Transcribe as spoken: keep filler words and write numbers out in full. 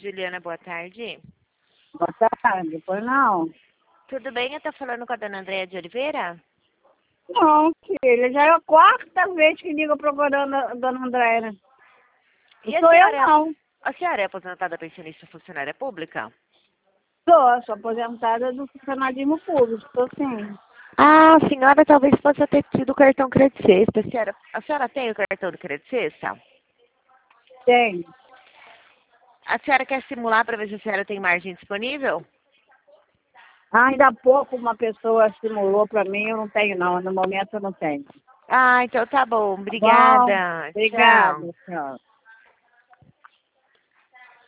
Juliana, boa tarde. Boa tarde, pois não? Tudo bem? Eu tô falando com a dona Andréia de Oliveira? Não, filha, já é a quarta vez que ligo procurando a dona Andréia. E Não a sou eu, senhora, não. a senhora é aposentada pensionista funcionária pública? Sou, sou aposentada do funcionalismo público, estou sim. Ah, a senhora talvez possa ter tido o cartão Crédito Sexta. A senhora, a senhora tem o cartão do Crédito Sexta? Tenho. A senhora quer simular para ver se a senhora tem margem disponível? Ainda há pouco uma pessoa simulou para mim, eu não tenho não, no momento eu não tenho. Ah, então tá bom. Tá bom? Obrigada. Tchau. Obrigada, tchau.